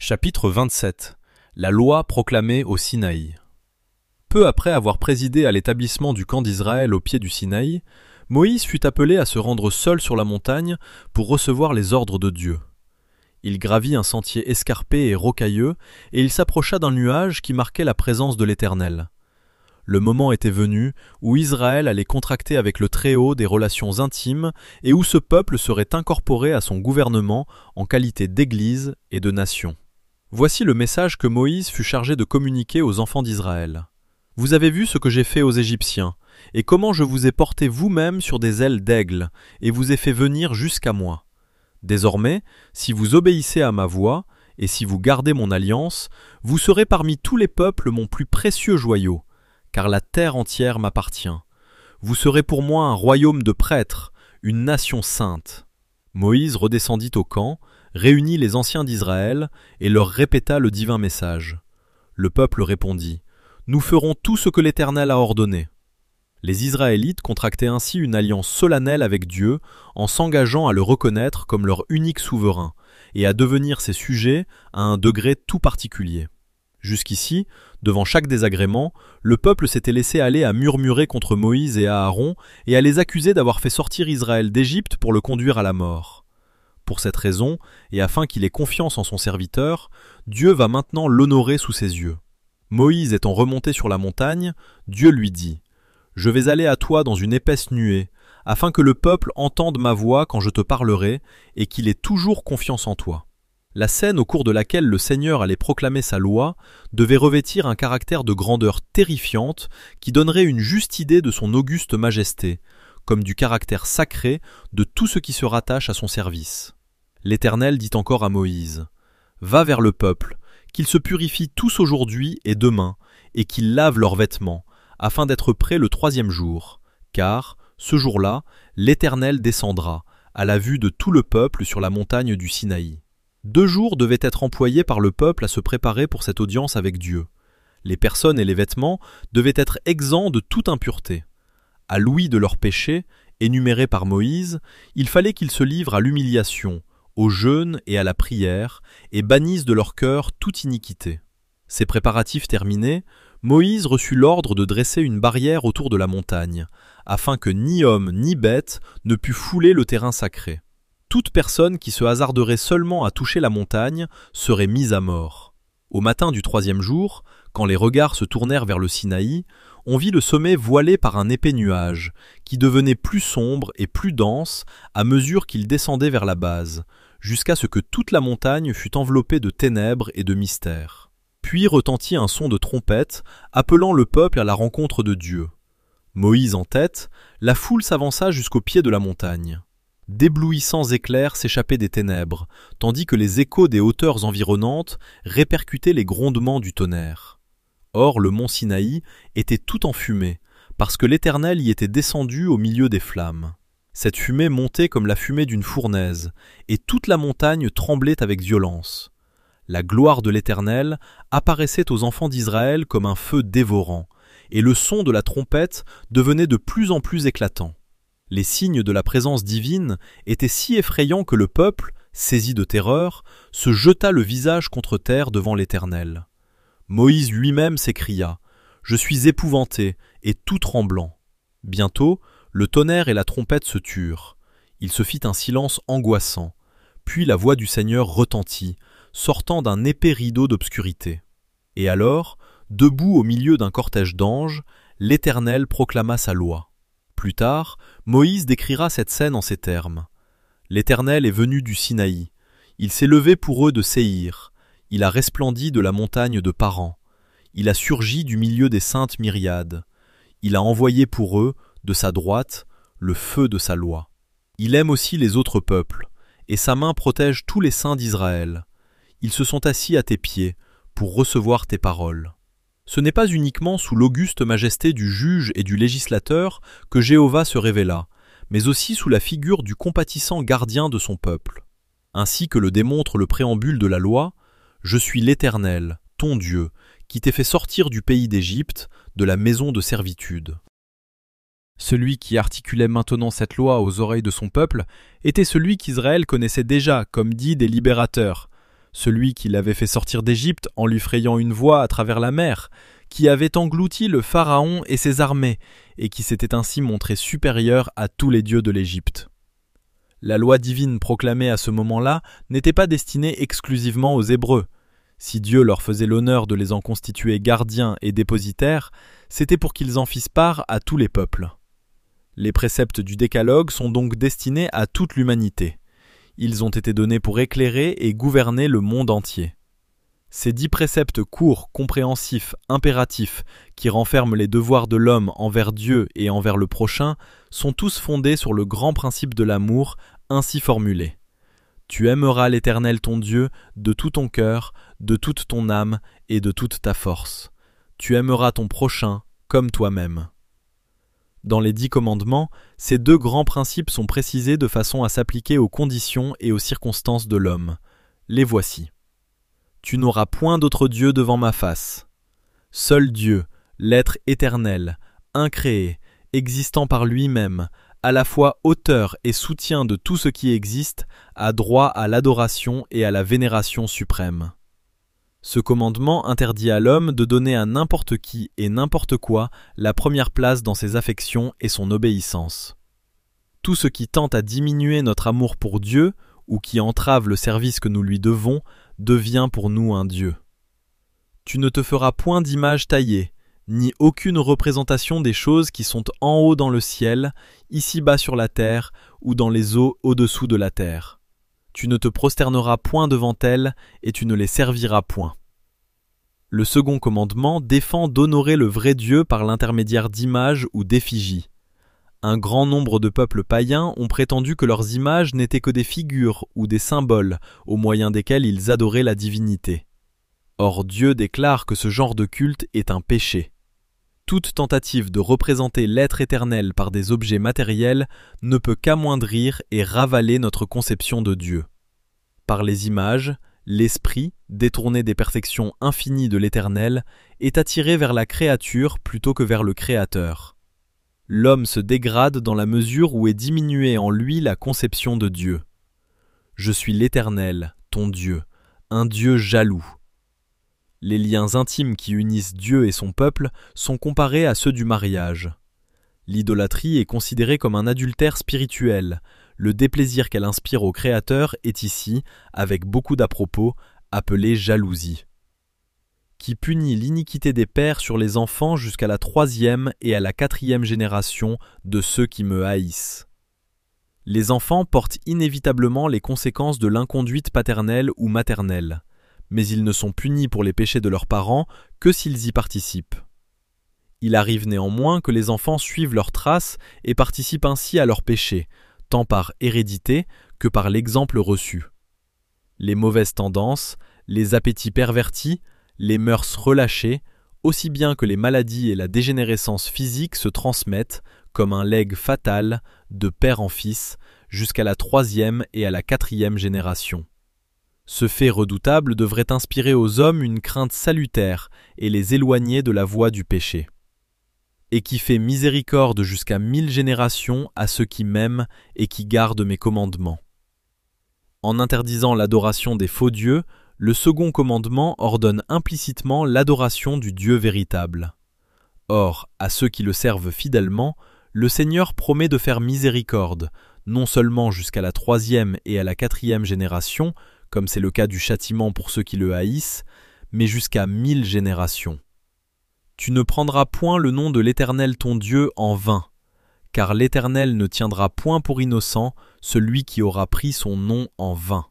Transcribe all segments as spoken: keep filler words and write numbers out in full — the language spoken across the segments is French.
Chapitre vingt-sept. La loi proclamée au Sinaï. Peu après avoir présidé à l'établissement du camp d'Israël au pied du Sinaï, Moïse fut appelé à se rendre seul sur la montagne pour recevoir les ordres de Dieu. Il gravit un sentier escarpé et rocailleux, et il s'approcha d'un nuage qui marquait la présence de l'Éternel. Le moment était venu où Israël allait contracter avec le Très-Haut des relations intimes et où ce peuple serait incorporé à son gouvernement en qualité d'église et de nation. Voici le message que Moïse fut chargé de communiquer aux enfants d'Israël. « Vous avez vu ce que j'ai fait aux Égyptiens, et comment je vous ai porté vous-même sur des ailes d'aigle, et vous ai fait venir jusqu'à moi. Désormais, si vous obéissez à ma voix, et si vous gardez mon alliance, vous serez parmi tous les peuples mon plus précieux joyau, car la terre entière m'appartient. Vous serez pour moi un royaume de prêtres, une nation sainte. » Moïse redescendit au camp, réunit les anciens d'Israël et leur répéta le divin message. Le peuple répondit : « Nous ferons tout ce que l'Éternel a ordonné. » Les Israélites contractaient ainsi une alliance solennelle avec Dieu en s'engageant à le reconnaître comme leur unique souverain et à devenir ses sujets à un degré tout particulier. Jusqu'ici, devant chaque désagrément, le peuple s'était laissé aller à murmurer contre Moïse et Aaron et à les accuser d'avoir fait sortir Israël d'Égypte pour le conduire à la mort. Pour cette raison, et afin qu'il ait confiance en son serviteur, Dieu va maintenant l'honorer sous ses yeux. Moïse étant remonté sur la montagne, Dieu lui dit : « Je vais aller à toi dans une épaisse nuée, afin que le peuple entende ma voix quand je te parlerai, et qu'il ait toujours confiance en toi. » La scène au cours de laquelle le Seigneur allait proclamer sa loi devait revêtir un caractère de grandeur terrifiante qui donnerait une juste idée de son auguste majesté, comme du caractère sacré de tout ce qui se rattache à son service. L'Éternel dit encore à Moïse : « Va vers le peuple, qu'ils se purifient tous aujourd'hui et demain, et qu'ils lavent leurs vêtements, afin d'être prêts le troisième jour, car, ce jour-là, l'Éternel descendra, à la vue de tout le peuple sur la montagne du Sinaï. » Deux jours devaient être employés par le peuple à se préparer pour cette audience avec Dieu. Les personnes et les vêtements devaient être exempts de toute impureté. À l'ouïe de leurs péchés, énumérés par Moïse, il fallait qu'ils se livrent à l'humiliation, au jeûne et à la prière, et bannissent de leur cœur toute iniquité. Ces préparatifs terminés, Moïse reçut l'ordre de dresser une barrière autour de la montagne, afin que ni homme ni bête ne pût fouler le terrain sacré. Toute personne qui se hasarderait seulement à toucher la montagne serait mise à mort. Au matin du troisième jour, quand les regards se tournèrent vers le Sinaï, on vit le sommet voilé par un épais nuage, qui devenait plus sombre et plus dense à mesure qu'il descendait vers la base, jusqu'à ce que toute la montagne fût enveloppée de ténèbres et de mystères. Puis retentit un son de trompette, appelant le peuple à la rencontre de Dieu. Moïse en tête, la foule s'avança jusqu'au pied de la montagne. D'éblouissants éclairs s'échappaient des ténèbres, tandis que les échos des hauteurs environnantes répercutaient les grondements du tonnerre. Or le mont Sinaï était tout en fumée, parce que l'Éternel y était descendu au milieu des flammes. Cette fumée montait comme la fumée d'une fournaise, et toute la montagne tremblait avec violence. La gloire de l'Éternel apparaissait aux enfants d'Israël comme un feu dévorant, et le son de la trompette devenait de plus en plus éclatant. Les signes de la présence divine étaient si effrayants que le peuple, saisi de terreur, se jeta le visage contre terre devant l'Éternel. Moïse lui-même s'écria : « Je suis épouvanté et tout tremblant. » Bientôt, le tonnerre et la trompette se turent. Il se fit un silence angoissant. Puis la voix du Seigneur retentit, sortant d'un épais rideau d'obscurité. Et alors, debout au milieu d'un cortège d'anges, l'Éternel proclama sa loi. Plus tard, Moïse décrira cette scène en ces termes. « L'Éternel est venu du Sinaï. Il s'est levé pour eux de Séhir. Il a resplendi de la montagne de Paran. Il a surgi du milieu des saintes myriades. Il a envoyé pour eux, de sa droite, le feu de sa loi. Il aime aussi les autres peuples, et sa main protège tous les saints d'Israël. Ils se sont assis à tes pieds pour recevoir tes paroles. » Ce n'est pas uniquement sous l'auguste majesté du juge et du législateur que Jéhovah se révéla, mais aussi sous la figure du compatissant gardien de son peuple. Ainsi que le démontre le préambule de la loi, « Je suis l'Éternel, ton Dieu, qui t'ai fait sortir du pays d'Égypte, de la maison de servitude. » Celui qui articulait maintenant cette loi aux oreilles de son peuple était celui qu'Israël connaissait déjà comme dit des libérateurs. celui qui l'avait fait sortir d'Égypte en lui frayant une voie à travers la mer, qui avait englouti le Pharaon et ses armées, et qui s'était ainsi montré supérieur à tous les dieux de l'Égypte. La loi divine proclamée à ce moment-là n'était pas destinée exclusivement aux Hébreux. Si Dieu leur faisait l'honneur de les en constituer gardiens et dépositaires, c'était pour qu'ils en fissent part à tous les peuples. Les préceptes du Décalogue sont donc destinés à toute l'humanité. Ils ont été donnés pour éclairer et gouverner le monde entier. Ces dix préceptes courts, compréhensifs, impératifs, qui renferment les devoirs de l'homme envers Dieu et envers le prochain, sont tous fondés sur le grand principe de l'amour, ainsi formulé. Tu aimeras l'Éternel ton Dieu de tout ton cœur, de toute ton âme et de toute ta force. Tu aimeras ton prochain comme toi-même. Dans les dix commandements, ces deux grands principes sont précisés de façon à s'appliquer aux conditions et aux circonstances de l'homme. Les voici. Tu n'auras point d'autre Dieu devant ma face. Seul Dieu, l'être éternel, incréé, existant par lui-même, à la fois auteur et soutien de tout ce qui existe, a droit à l'adoration et à la vénération suprême. Ce commandement interdit à l'homme de donner à n'importe qui et n'importe quoi la première place dans ses affections et son obéissance. Tout ce qui tente à diminuer notre amour pour Dieu, ou qui entrave le service que nous lui devons, devient pour nous un Dieu. Tu ne te feras point d'image taillée, ni aucune représentation des choses qui sont en haut dans le ciel, ici-bas sur la terre, ou dans les eaux au-dessous de la terre. Tu ne te prosterneras point devant elles, et tu ne les serviras point. Le second commandement défend d'honorer le vrai Dieu par l'intermédiaire d'images ou d'effigies. Un grand nombre de peuples païens ont prétendu que leurs images n'étaient que des figures ou des symboles au moyen desquels ils adoraient la divinité. Or Dieu déclare que ce genre de culte est un péché. Toute tentative de représenter l'être éternel par des objets matériels ne peut qu'amoindrir et ravaler notre conception de Dieu. Par les images, l'esprit, détourné des perfections infinies de l'éternel, est attiré vers la créature plutôt que vers le Créateur. L'homme se dégrade dans la mesure où est diminuée en lui la conception de Dieu. Je suis l'Éternel, ton Dieu, un Dieu jaloux. Les liens intimes qui unissent Dieu et son peuple sont comparés à ceux du mariage. L'idolâtrie est considérée comme un adultère spirituel. Le déplaisir qu'elle inspire au Créateur est ici, avec beaucoup d'à-propos, appelé jalousie. Qui punit l'iniquité des pères sur les enfants jusqu'à la troisième et à la quatrième génération de ceux qui me haïssent. Les enfants portent inévitablement les conséquences de l'inconduite paternelle ou maternelle, mais ils ne sont punis pour les péchés de leurs parents que s'ils y participent. Il arrive néanmoins que les enfants suivent leurs traces et participent ainsi à leurs péchés, tant par hérédité que par l'exemple reçu. Les mauvaises tendances, les appétits pervertis, les mœurs relâchées, aussi bien que les maladies et la dégénérescence physique se transmettent, comme un legs fatal, de père en fils, jusqu'à la troisième et à la quatrième génération. Ce fait redoutable devrait inspirer aux hommes une crainte salutaire et les éloigner de la voie du péché. Et qui fait miséricorde jusqu'à mille générations à ceux qui m'aiment et qui gardent mes commandements. En interdisant l'adoration des faux dieux, le second commandement ordonne implicitement l'adoration du Dieu véritable. Or, à ceux qui le servent fidèlement, le Seigneur promet de faire miséricorde, non seulement jusqu'à la troisième et à la quatrième génération, comme c'est le cas du châtiment pour ceux qui le haïssent, mais jusqu'à mille générations. Tu ne prendras point le nom de l'Éternel ton Dieu en vain, car l'Éternel ne tiendra point pour innocent celui qui aura pris son nom en vain.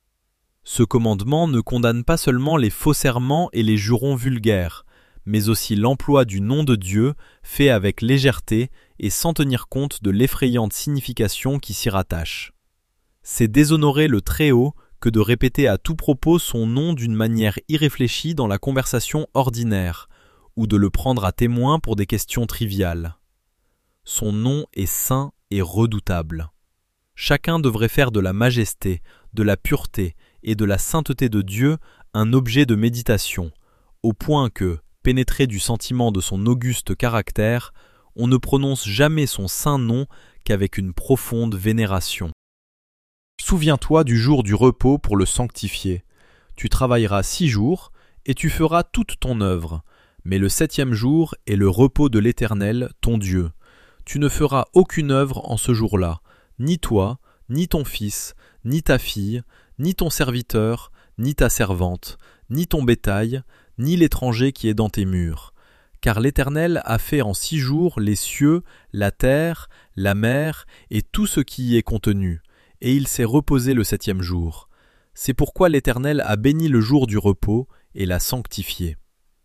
Ce commandement ne condamne pas seulement les faux serments et les jurons vulgaires, mais aussi l'emploi du nom de Dieu fait avec légèreté et sans tenir compte de l'effrayante signification qui s'y rattache. C'est déshonorer le Très-Haut que de répéter à tout propos son nom d'une manière irréfléchie dans la conversation ordinaire, ou de le prendre à témoin pour des questions triviales. Son nom est saint et redoutable. Chacun devrait faire de la majesté, de la pureté et de la sainteté de Dieu un objet de méditation, au point que, pénétré du sentiment de son auguste caractère, on ne prononce jamais son saint nom qu'avec une profonde vénération. Souviens-toi du jour du repos pour le sanctifier. Tu travailleras six jours, et tu feras toute ton œuvre. Mais le septième jour est le repos de l'Éternel, ton Dieu. Tu ne feras aucune œuvre en ce jour-là, ni toi, ni ton fils, ni ta fille, ni ton serviteur, ni ta servante, ni ton bétail, ni l'étranger qui est dans tes murs. Car l'Éternel a fait en six jours les cieux, la terre, la mer et tout ce qui y est contenu, et il s'est reposé le septième jour. C'est pourquoi l'Éternel a béni le jour du repos et l'a sanctifié.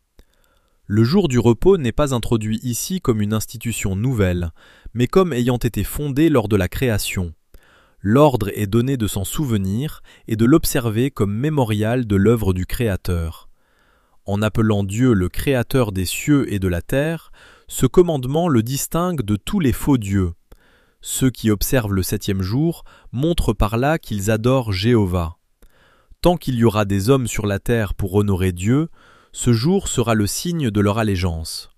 Le jour du repos n'est pas introduit ici comme une institution nouvelle, mais comme ayant été fondé lors de la création. L'ordre est donné de s'en souvenir et de l'observer comme mémorial de l'œuvre du Créateur. En appelant Dieu le Créateur des cieux et de la terre, ce commandement le distingue de tous les faux dieux. Ceux qui observent le septième jour montrent par là qu'ils adorent Jéhovah. Tant qu'il y aura des hommes sur la terre pour honorer Dieu, ce jour sera le signe de leur allégeance.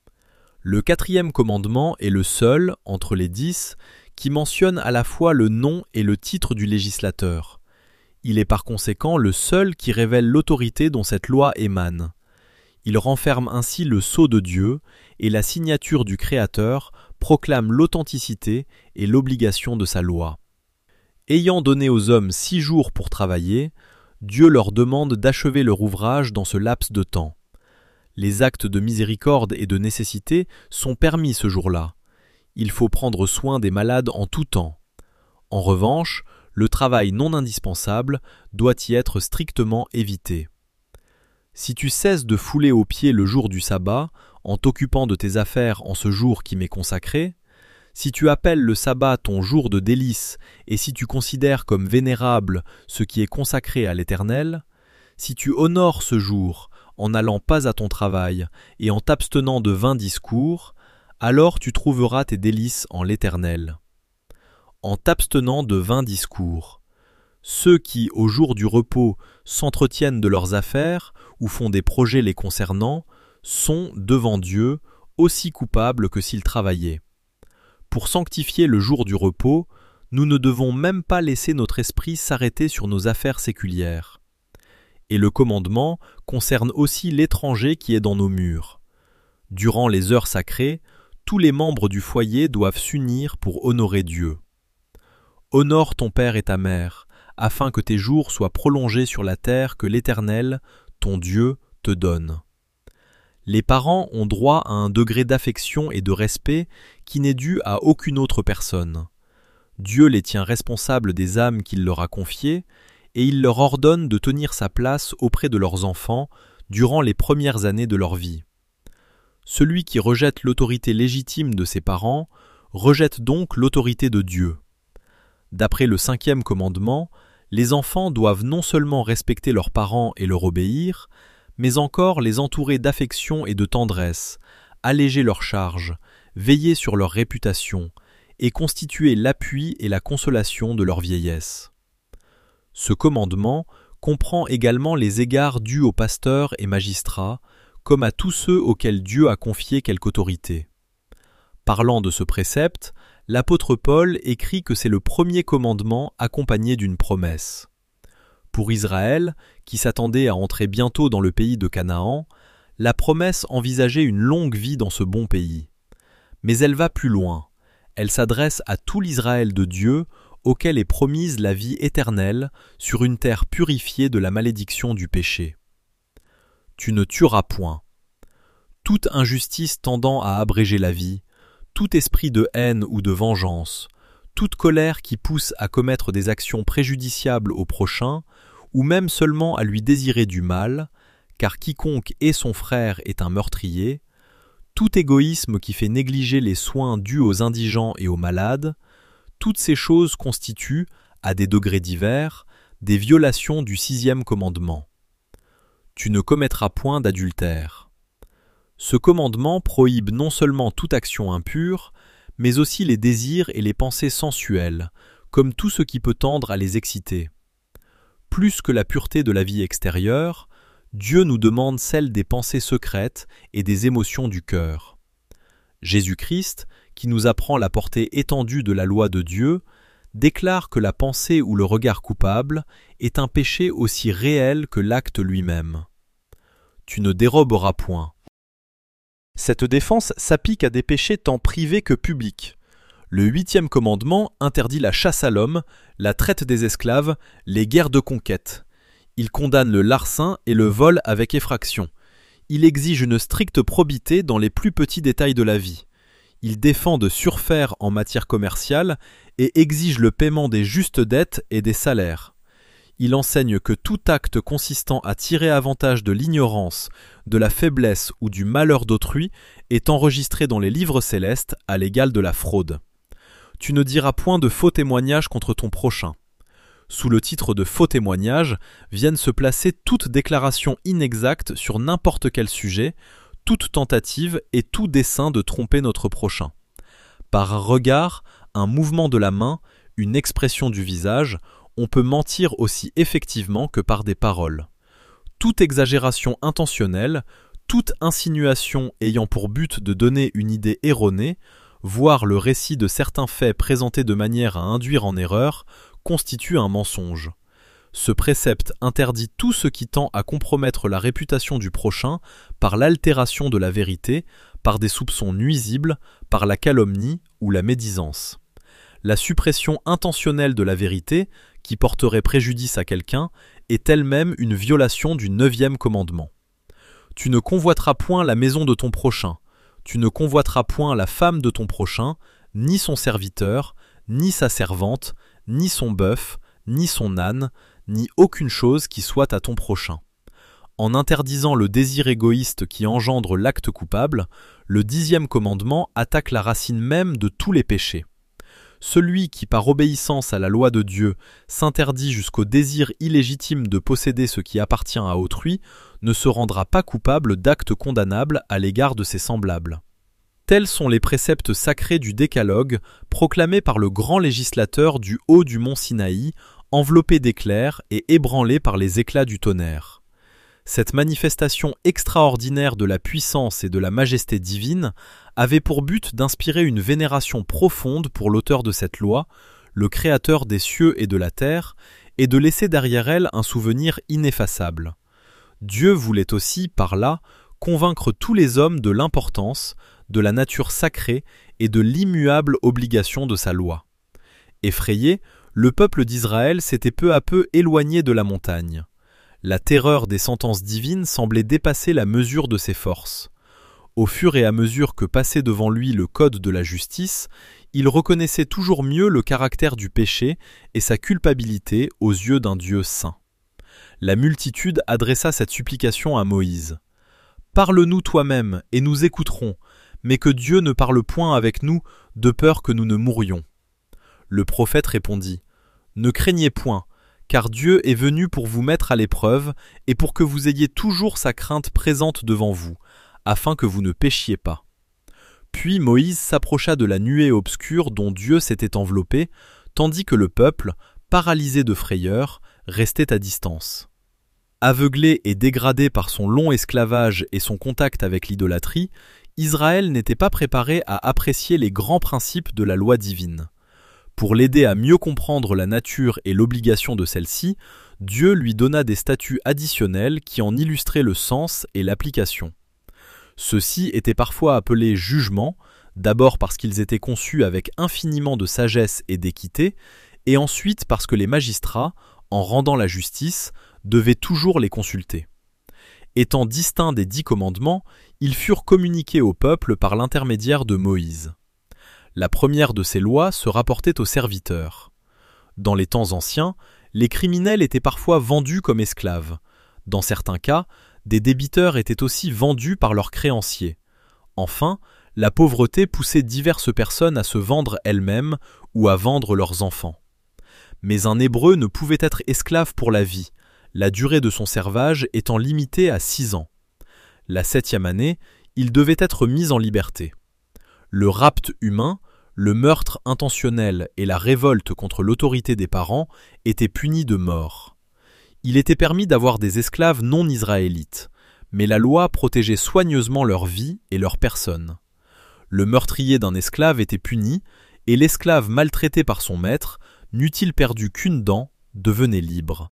Le quatrième commandement est le seul, entre les dix, qui mentionne à la fois le nom et le titre du législateur. Il est par conséquent le seul qui révèle l'autorité dont cette loi émane. Il renferme ainsi le sceau de Dieu, et la signature du Créateur proclame l'authenticité et l'obligation de sa loi. Ayant donné aux hommes six jours pour travailler, Dieu leur demande d'achever leur ouvrage dans ce laps de temps. Les actes de miséricorde et de nécessité sont permis ce jour-là. Il faut prendre soin des malades en tout temps. En revanche, le travail non indispensable doit y être strictement évité. Si tu cesses de fouler aux pieds le jour du sabbat, en t'occupant de tes affaires en ce jour qui m'est consacré, si tu appelles le sabbat ton jour de délice et si tu considères comme vénérable ce qui est consacré à l'Éternel, si tu honores ce jour en n'allant pas à ton travail et en t'abstenant de vains discours, alors tu trouveras tes délices en l'Éternel. En t'abstenant de vains discours. Ceux qui, au jour du repos, s'entretiennent de leurs affaires ou font des projets les concernant, sont, devant Dieu, aussi coupables que s'ils travaillaient. Pour sanctifier le jour du repos, nous ne devons même pas laisser notre esprit s'arrêter sur nos affaires séculières. Et le commandement concerne aussi l'étranger qui est dans nos murs. Durant les heures sacrées, tous les membres du foyer doivent s'unir pour honorer Dieu. Honore ton père et ta mère, afin que tes jours soient prolongés sur la terre que l'Éternel, ton Dieu, te donne. Les parents ont droit à un degré d'affection et de respect qui n'est dû à aucune autre personne. Dieu les tient responsables des âmes qu'il leur a confiées, et il leur ordonne de tenir sa place auprès de leurs enfants durant les premières années de leur vie. Celui qui rejette l'autorité légitime de ses parents rejette donc l'autorité de Dieu. D'après le cinquième commandement, les enfants doivent non seulement respecter leurs parents et leur obéir, mais encore les entourer d'affection et de tendresse, alléger leurs charges, veiller sur leur réputation, et constituer l'appui et la consolation de leur vieillesse. Ce commandement comprend également les égards dus aux pasteurs et magistrats, comme à tous ceux auxquels Dieu a confié quelque autorité. Parlant de ce précepte, l'apôtre Paul écrit que c'est le premier commandement accompagné d'une promesse. Pour Israël, qui s'attendait à entrer bientôt dans le pays de Canaan, la promesse envisageait une longue vie dans ce bon pays. Mais elle va plus loin. Elle s'adresse à tout l'Israël de Dieu, auquel est promise la vie éternelle sur une terre purifiée de la malédiction du péché. Tu ne tueras point. Toute injustice tendant à abréger la vie, tout esprit de haine ou de vengeance, toute colère qui pousse à commettre des actions préjudiciables au prochain, ou même seulement à lui désirer du mal, car quiconque est son frère est un meurtrier, tout égoïsme qui fait négliger les soins dus aux indigents et aux malades, toutes ces choses constituent, à des degrés divers, des violations du sixième commandement. Tu ne commettras point d'adultère. Ce commandement prohibe non seulement toute action impure, mais aussi les désirs et les pensées sensuelles, comme tout ce qui peut tendre à les exciter. Plus que la pureté de la vie extérieure, Dieu nous demande celle des pensées secrètes et des émotions du cœur. Jésus-Christ, qui nous apprend la portée étendue de la loi de Dieu, déclare que la pensée ou le regard coupable est un péché aussi réel que l'acte lui-même. Tu ne déroberas point. Cette défense s'applique à des péchés tant privés que publics. Le huitième commandement interdit la chasse à l'homme, la traite des esclaves, les guerres de conquête. Il condamne le larcin et le vol avec effraction. Il exige une stricte probité dans les plus petits détails de la vie. Il défend de surfaire en matière commerciale et exige le paiement des justes dettes et des salaires. Il enseigne que tout acte consistant à tirer avantage de l'ignorance, de la faiblesse ou du malheur d'autrui est enregistré dans les livres célestes à l'égal de la fraude. Tu ne diras point de faux témoignages contre ton prochain. Sous le titre de faux témoignages viennent se placer toute déclaration inexacte sur n'importe quel sujet, toute tentative et tout dessein de tromper notre prochain. Par un regard, un mouvement de la main, une expression du visage, on peut mentir aussi effectivement que par des paroles. Toute exagération intentionnelle, toute insinuation ayant pour but de donner une idée erronée, voire le récit de certains faits présentés de manière à induire en erreur, constitue un mensonge. Ce précepte interdit tout ce qui tend à compromettre la réputation du prochain par l'altération de la vérité, par des soupçons nuisibles, par la calomnie ou la médisance. La suppression intentionnelle de la vérité, qui porterait préjudice à quelqu'un, est elle-même une violation du neuvième commandement. Tu ne convoiteras point la maison de ton prochain, tu ne convoiteras point la femme de ton prochain, ni son serviteur, ni sa servante, ni son bœuf, ni son âne, ni aucune chose qui soit à ton prochain. En interdisant le désir égoïste qui engendre l'acte coupable, le dixième commandement attaque la racine même de tous les péchés. Celui qui, par obéissance à la loi de Dieu, s'interdit jusqu'au désir illégitime de posséder ce qui appartient à autrui, ne se rendra pas coupable d'actes condamnables à l'égard de ses semblables. Tels sont les préceptes sacrés du Décalogue, proclamés par le grand législateur du haut du mont Sinaï, enveloppé d'éclairs et ébranlé par les éclats du tonnerre. Cette manifestation extraordinaire de la puissance et de la majesté divine avait pour but d'inspirer une vénération profonde pour l'auteur de cette loi, le Créateur des cieux et de la terre, et de laisser derrière elle un souvenir ineffaçable. Dieu voulait aussi, par là, convaincre tous les hommes de l'importance, de la nature sacrée et de l'immuable obligation de sa loi. Effrayé, le peuple d'Israël s'était peu à peu éloigné de la montagne. La terreur des sentences divines semblait dépasser la mesure de ses forces. Au fur et à mesure que passait devant lui le code de la justice, il reconnaissait toujours mieux le caractère du péché et sa culpabilité aux yeux d'un Dieu saint. La multitude adressa cette supplication à Moïse. « Parle-nous toi-même, et nous écouterons, mais que Dieu ne parle point avec nous, de peur que nous ne mourions. » Le prophète répondit. « Ne craignez point, car Dieu est venu pour vous mettre à l'épreuve, et pour que vous ayez toujours sa crainte présente devant vous, afin que vous ne péchiez pas. » Puis Moïse s'approcha de la nuée obscure dont Dieu s'était enveloppé, tandis que le peuple, paralysé de frayeur, restait à distance. Aveuglé et dégradé par son long esclavage et son contact avec l'idolâtrie, Israël n'était pas préparé à apprécier les grands principes de la loi divine. Pour l'aider à mieux comprendre la nature et l'obligation de celle-ci, Dieu lui donna des statuts additionnels qui en illustraient le sens et l'application. Ceux-ci étaient parfois appelés jugements, d'abord parce qu'ils étaient conçus avec infiniment de sagesse et d'équité, et ensuite parce que les magistrats, en rendant la justice, devaient toujours les consulter. Étant distincts des dix commandements, ils furent communiqués au peuple par l'intermédiaire de Moïse. La première de ces lois se rapportait aux serviteurs. Dans les temps anciens, les criminels étaient parfois vendus comme esclaves. Dans certains cas, des débiteurs étaient aussi vendus par leurs créanciers. Enfin, la pauvreté poussait diverses personnes à se vendre elles-mêmes ou à vendre leurs enfants. Mais un Hébreu ne pouvait être esclave pour la vie, la durée de son servage étant limitée à six ans. La septième année, il devait être mis en liberté. Le rapt humain, le meurtre intentionnel et la révolte contre l'autorité des parents étaient punis de mort. Il était permis d'avoir des esclaves non israélites, mais la loi protégeait soigneusement leur vie et leur personne. Le meurtrier d'un esclave était puni, et l'esclave maltraité par son maître n'eût-il perdu qu'une dent, devenait libre.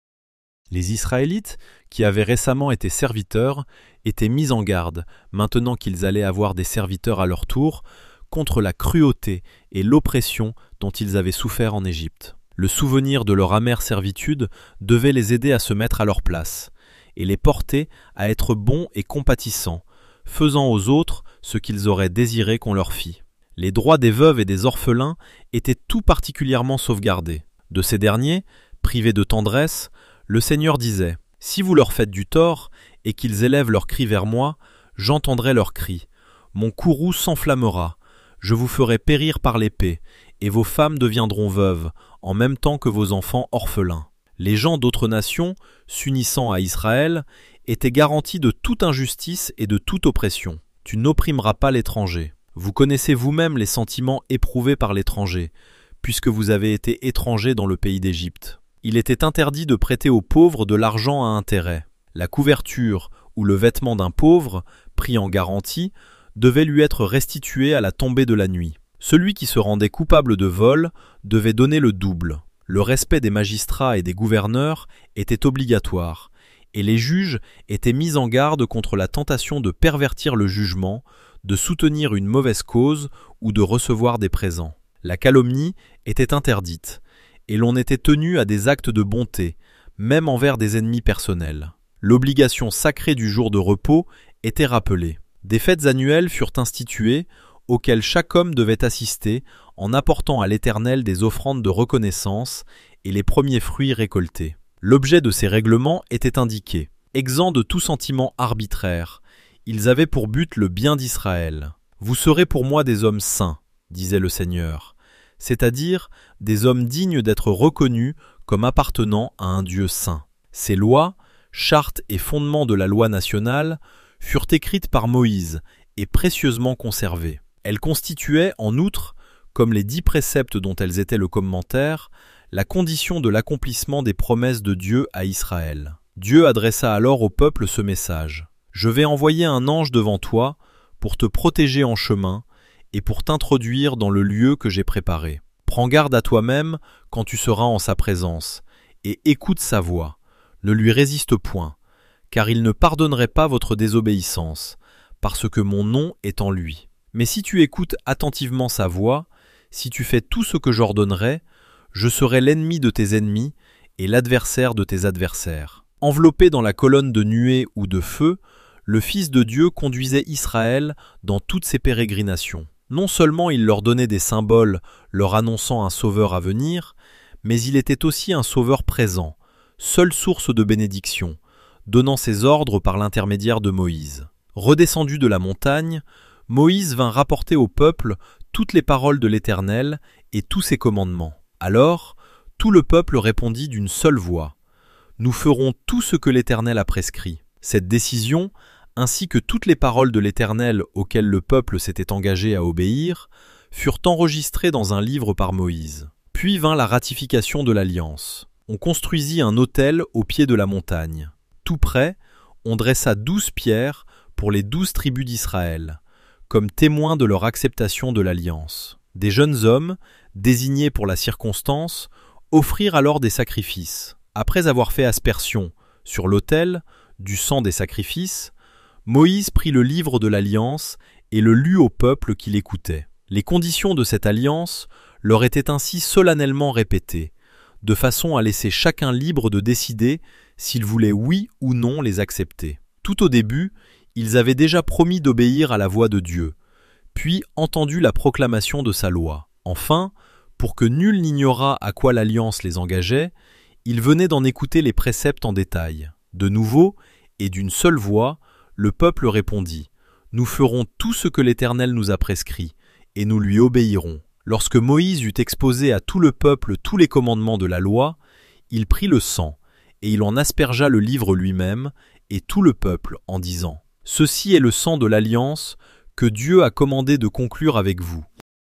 Les Israélites, qui avaient récemment été serviteurs, étaient mis en garde, maintenant qu'ils allaient avoir des serviteurs à leur tour, contre la cruauté et l'oppression dont ils avaient souffert en Égypte. Le souvenir de leur amère servitude devait les aider à se mettre à leur place, et les porter à être bons et compatissants, faisant aux autres ce qu'ils auraient désiré qu'on leur fît. Les droits des veuves et des orphelins étaient tout particulièrement sauvegardés. De ces derniers, privés de tendresse, le Seigneur disait « Si vous leur faites du tort et qu'ils élèvent leurs cris vers moi, j'entendrai leurs cris. Mon courroux s'enflammera. Je vous ferai périr par l'épée, et vos femmes deviendront veuves, en même temps que vos enfants orphelins. » Les gens d'autres nations, s'unissant à Israël, étaient garantis de toute injustice et de toute oppression. Tu n'opprimeras pas l'étranger. Vous connaissez vous-même les sentiments éprouvés par l'étranger, puisque vous avez été étrangers dans le pays d'Égypte. Il était interdit de prêter aux pauvres de l'argent à intérêt. La couverture ou le vêtement d'un pauvre, pris en garantie, devait lui être restitué à la tombée de la nuit. Celui qui se rendait coupable de vol devait donner le double. Le respect des magistrats et des gouverneurs était obligatoire, et les juges étaient mis en garde contre la tentation de pervertir le jugement, de soutenir une mauvaise cause ou de recevoir des présents. La calomnie était interdite, et l'on était tenu à des actes de bonté, même envers des ennemis personnels. L'obligation sacrée du jour de repos était rappelée. Des fêtes annuelles furent instituées, auxquelles chaque homme devait assister en apportant à l'Éternel des offrandes de reconnaissance et les premiers fruits récoltés. L'objet de ces règlements était indiqué. Exempts de tout sentiment arbitraire, ils avaient pour but le bien d'Israël. « Vous serez pour moi des hommes saints, disait le Seigneur, c'est-à-dire des hommes dignes d'être reconnus comme appartenant à un Dieu saint. » Ces lois, chartes et fondements de la loi nationale furent écrites par Moïse et précieusement conservées. Elles constituaient, en outre, comme les dix préceptes dont elles étaient le commentaire, la condition de l'accomplissement des promesses de Dieu à Israël. Dieu adressa alors au peuple ce message. « Je vais envoyer un ange devant toi pour te protéger en chemin et pour t'introduire dans le lieu que j'ai préparé. Prends garde à toi-même quand tu seras en sa présence, et écoute sa voix. Ne lui résiste point, car il ne pardonnerait pas votre désobéissance, parce que mon nom est en lui. Mais si tu écoutes attentivement sa voix, si tu fais tout ce que j'ordonnerai, je serai l'ennemi de tes ennemis et l'adversaire de tes adversaires. » Enveloppé dans la colonne de nuée ou de feu, le Fils de Dieu conduisait Israël dans toutes ses pérégrinations. Non seulement il leur donnait des symboles leur annonçant un sauveur à venir, mais il était aussi un sauveur présent, seule source de bénédiction, donnant ses ordres par l'intermédiaire de Moïse. Redescendu de la montagne, Moïse vint rapporter au peuple toutes les paroles de l'Éternel et tous ses commandements. Alors, tout le peuple répondit d'une seule voix. « Nous ferons tout ce que l'Éternel a prescrit. » Cette décision, ainsi que toutes les paroles de l'Éternel auxquelles le peuple s'était engagé à obéir, furent enregistrées dans un livre par Moïse. Puis vint la ratification de l'alliance. On construisit un autel au pied de la montagne. Tout près, on dressa douze pierres pour les douze tribus d'Israël, comme témoins de leur acceptation de l'alliance. Des jeunes hommes, désignés pour la circonstance, offrirent alors des sacrifices. Après avoir fait aspersion sur l'autel du sang des sacrifices, Moïse prit le livre de l'Alliance et le lut au peuple qui l'écoutait. Les conditions de cette alliance leur étaient ainsi solennellement répétées, de façon à laisser chacun libre de décider s'il voulait oui ou non les accepter. Tout au début, ils avaient déjà promis d'obéir à la voix de Dieu, puis entendu la proclamation de sa loi. Enfin, pour que nul n'ignorât à quoi l'alliance les engageait, ils venaient d'en écouter les préceptes en détail. De nouveau, et d'une seule voix, le peuple répondit « Nous ferons tout ce que l'Éternel nous a prescrit, et nous lui obéirons. » Lorsque Moïse eut exposé à tout le peuple tous les commandements de la loi, il prit le sang, et il en aspergea le livre lui-même, et tout le peuple, en disant « Ceci est le sang de l'alliance que Dieu a commandé de conclure avec vous. »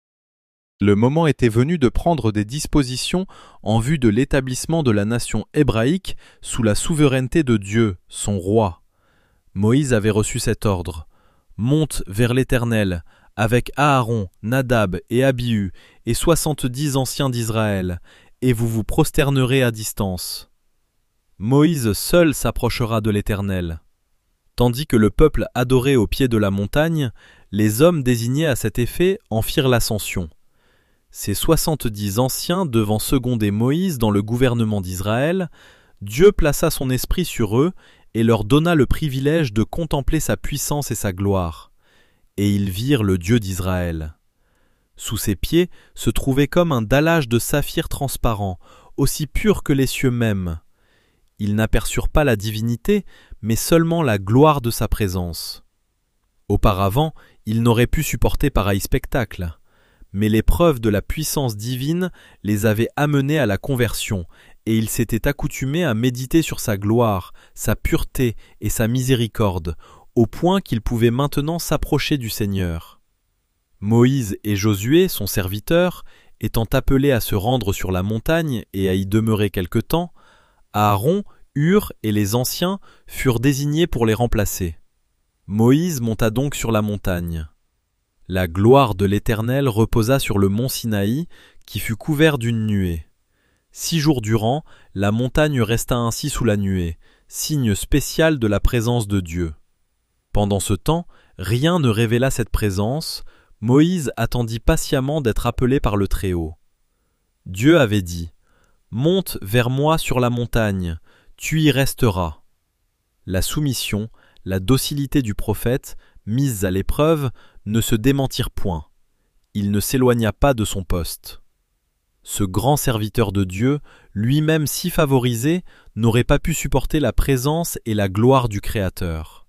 Le moment était venu de prendre des dispositions en vue de l'établissement de la nation hébraïque sous la souveraineté de Dieu, son roi. Moïse avait reçu cet ordre. « Monte vers l'Éternel avec Aaron, Nadab et Abihu, et soixante-dix anciens d'Israël, et vous vous prosternerez à distance. Moïse seul s'approchera de l'Éternel. Tandis que le peuple adorait au pied de la montagne, les hommes désignés à cet effet en firent l'ascension. Ces soixante-dix anciens devant seconder Moïse dans le gouvernement d'Israël, Dieu plaça son esprit sur eux et leur donna le privilège de contempler sa puissance et sa gloire. Et ils virent le Dieu d'Israël. Sous ses pieds se trouvait comme un dallage de saphir transparent, aussi pur que les cieux mêmes. Ils n'aperçurent pas la divinité, mais seulement la gloire de sa présence. Auparavant, ils n'auraient pu supporter pareil spectacle. Mais l'épreuve de la puissance divine les avait amenés à la conversion, et ils s'étaient accoutumés à méditer sur sa gloire, sa pureté et sa miséricorde, au point qu'ils pouvaient maintenant s'approcher du Seigneur. Moïse et Josué, son serviteur, étant appelés à se rendre sur la montagne et à y demeurer quelque temps, Aaron, Hur et les anciens furent désignés pour les remplacer. Moïse monta donc sur la montagne. La gloire de l'Éternel reposa sur le mont Sinaï, qui fut couvert d'une nuée. Six jours durant, la montagne resta ainsi sous la nuée, signe spécial de la présence de Dieu. Pendant ce temps, rien ne révéla cette présence. Moïse attendit patiemment d'être appelé par le Très-Haut. Dieu avait dit « Monte vers moi sur la montagne, tu y resteras. » La soumission, la docilité du prophète, mises à l'épreuve, ne se démentirent point. Il ne s'éloigna pas de son poste. Ce grand serviteur de Dieu, lui-même si favorisé, n'aurait pas pu supporter la présence et la gloire du Créateur.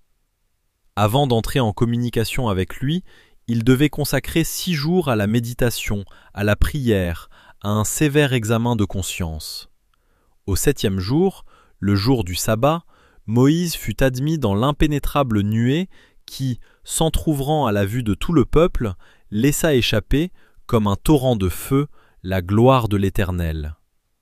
Avant d'entrer en communication avec lui, il devait consacrer six jours à la méditation, à la prière, à un sévère examen de conscience. Au septième jour, le jour du sabbat, Moïse fut admis dans l'impénétrable nuée qui, s'entr'ouvrant à la vue de tout le peuple, laissa échapper, comme un torrent de feu, la gloire de l'Éternel.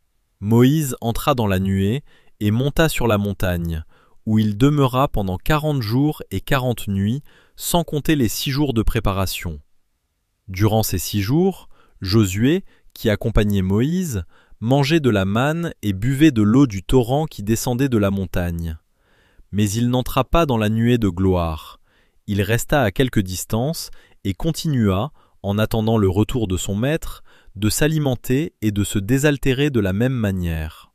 Moïse entra dans la nuée et monta sur la montagne, où il demeura pendant quarante jours et quarante nuits, sans compter les six jours de préparation. Durant ces six jours, Josué, qui accompagnait Moïse, mangeait de la manne et buvait de l'eau du torrent qui descendait de la montagne. Mais il n'entra pas dans la nuée de gloire. Il resta à quelque distance et continua, en attendant le retour de son maître, de s'alimenter et de se désaltérer de la même manière.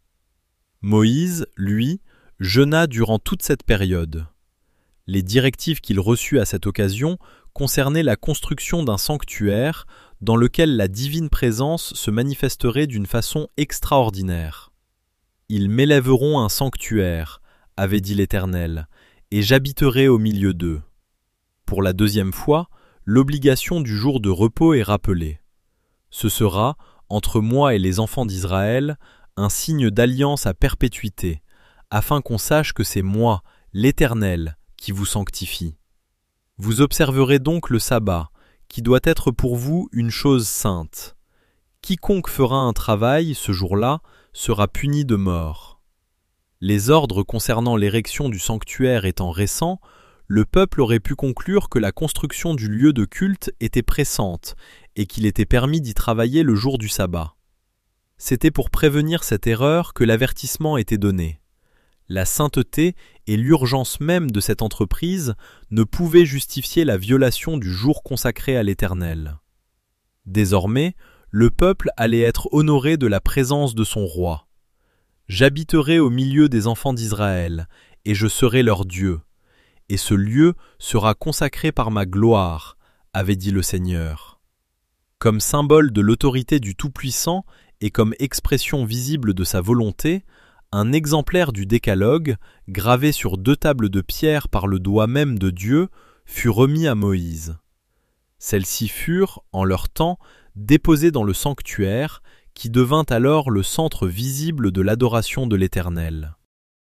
Moïse, lui, jeûna durant toute cette période. Les directives qu'il reçut à cette occasion concernaient la construction d'un sanctuaire dans lequel la divine présence se manifesterait d'une façon extraordinaire. « Ils m'élèveront un sanctuaire, avait dit l'Éternel, et j'habiterai au milieu d'eux. » Pour la deuxième fois, l'obligation du jour de repos est rappelée. Ce sera, entre moi et les enfants d'Israël, un signe d'alliance à perpétuité, afin qu'on sache que c'est moi, l'Éternel, qui vous sanctifie. Vous observerez donc le sabbat, qui doit être pour vous une chose sainte. Quiconque fera un travail, ce jour-là, sera puni de mort. Les ordres concernant l'érection du sanctuaire étant récents, le peuple aurait pu conclure que la construction du lieu de culte était pressante et qu'il était permis d'y travailler le jour du sabbat. C'était pour prévenir cette erreur que l'avertissement était donné. La sainteté et l'urgence même de cette entreprise ne pouvaient justifier la violation du jour consacré à l'Éternel. Désormais, le peuple allait être honoré de la présence de son roi. « J'habiterai au milieu des enfants d'Israël, et je serai leur Dieu. Et ce lieu sera consacré par ma gloire, avait dit le Seigneur. » Comme symbole de l'autorité du Tout-Puissant et comme expression visible de sa volonté, un exemplaire du Décalogue, gravé sur deux tables de pierre par le doigt même de Dieu, fut remis à Moïse. Celles-ci furent, en leur temps, déposées dans le sanctuaire, qui devint alors le centre visible de l'adoration de l'Éternel.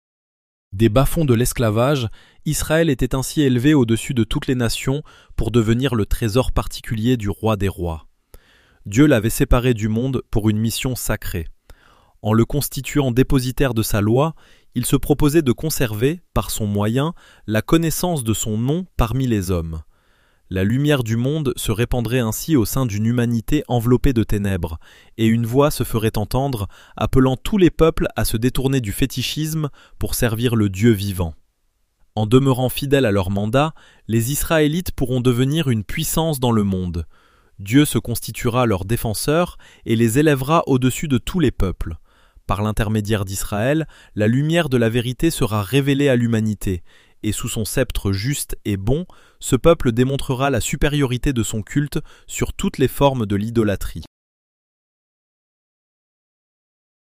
Des bas-fonds de l'esclavage, Israël était ainsi élevé au-dessus de toutes les nations pour devenir le trésor particulier du roi des rois. Dieu l'avait séparé du monde pour une mission sacrée. En le constituant dépositaire de sa loi, il se proposait de conserver, par son moyen, la connaissance de son nom parmi les hommes. La lumière du monde se répandrait ainsi au sein d'une humanité enveloppée de ténèbres, et une voix se ferait entendre, appelant tous les peuples à se détourner du fétichisme pour servir le Dieu vivant. En demeurant fidèles à leur mandat, les Israélites pourront devenir une puissance dans le monde. Dieu se constituera leur défenseur et les élèvera au-dessus de tous les peuples. Par l'intermédiaire d'Israël, la lumière de la vérité sera révélée à l'humanité, et sous son sceptre juste et bon, ce peuple démontrera la supériorité de son culte sur toutes les formes de l'idolâtrie.